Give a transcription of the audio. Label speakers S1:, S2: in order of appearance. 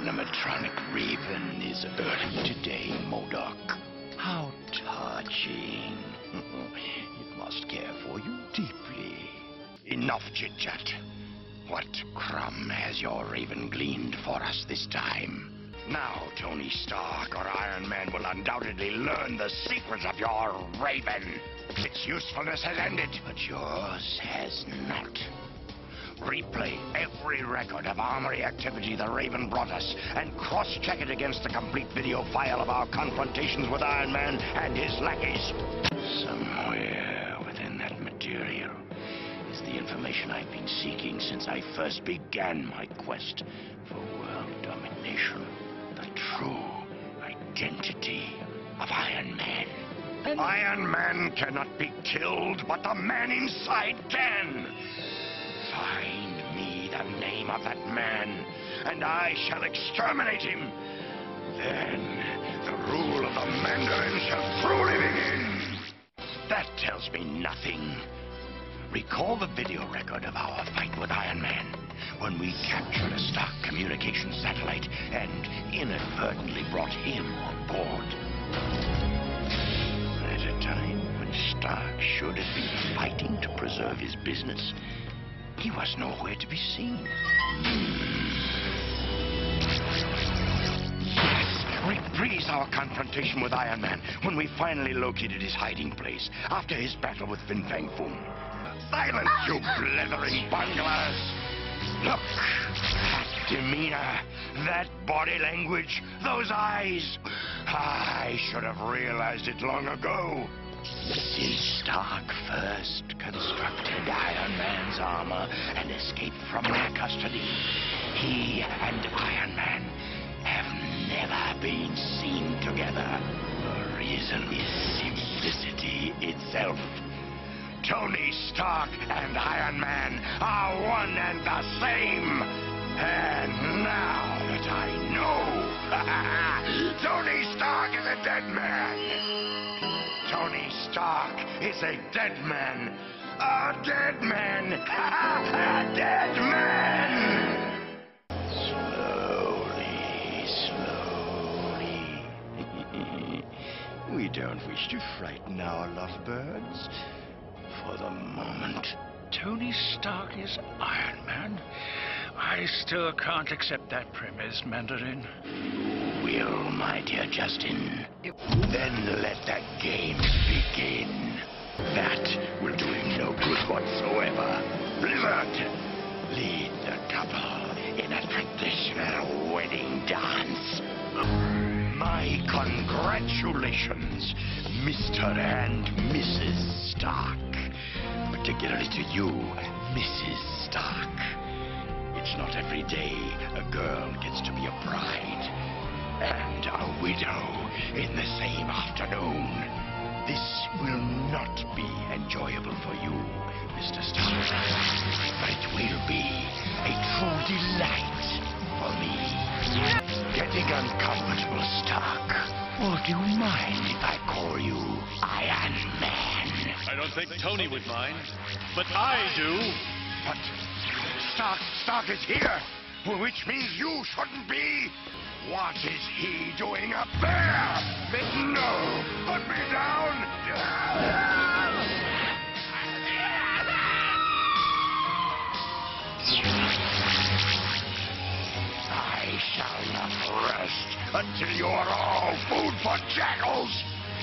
S1: animatronic raven is early today, MODOK. How touching. It must care for you deeply. Enough chit-chat. What crumb has your raven gleaned for us this time? Now, Tony Stark or Iron Man will undoubtedly learn the secrets of your raven. Its usefulness has ended, but yours has not. Replay every record of armory activity the Raven brought us and cross-check it against the complete video file of our confrontations with Iron Man and his lackeys. Somewhere within that material is the information I've been seeking since I first began my quest for world domination. The true identity of Iron Man. Iron Man cannot be killed, but the man inside can. Find me the name of that man, and I shall exterminate him. Then the rule of the Mandarin shall truly begin. That tells me nothing. Recall the video record of our fight with Iron Man, when we captured a Stark communications satellite and inadvertently brought him on board. At a time when Stark should have been fighting to preserve his business, he was nowhere to be seen. Yes, reprise our confrontation with Iron Man when we finally located his hiding place after his battle with Fin Fang Foom. Silence, you blithering bunglers! Look, that demeanor, that body language, those eyes. I should have realized it long ago. Since Stark first constructed Iron Man's armor and escaped from their custody, he and Iron Man have never been seen together. The reason is simplicity itself. Tony Stark and Iron Man are one and the same. And now that I know, Tony Stark is a dead man. Tony Stark is a dead man. A dead man. A dead man. Slowly. We don't wish to frighten our lovebirds. For the moment.
S2: Tony Stark is Iron Man? I still can't accept that premise, Mandarin.
S1: You will, my dear Justin. Then let that game begin. That will do him no good whatsoever. Blizzard, lead the couple in a traditional wedding dance. My congratulations, Mr. and Mrs. Stark. Particularly to you, Mrs. Stark. It's not every day a girl gets to be a bride and a widow in the same afternoon. This will not be enjoyable for you, Mr. Stark, but it will be a true delight for me. Getting uncomfortable, Stark. Would you mind if I call you Iron Man?
S3: I don't think Tony would mind, but I do.
S1: But Stark is here, which means you shouldn't be. What is he doing up there? No, put me down. I shall not rest until you are all food for jackals.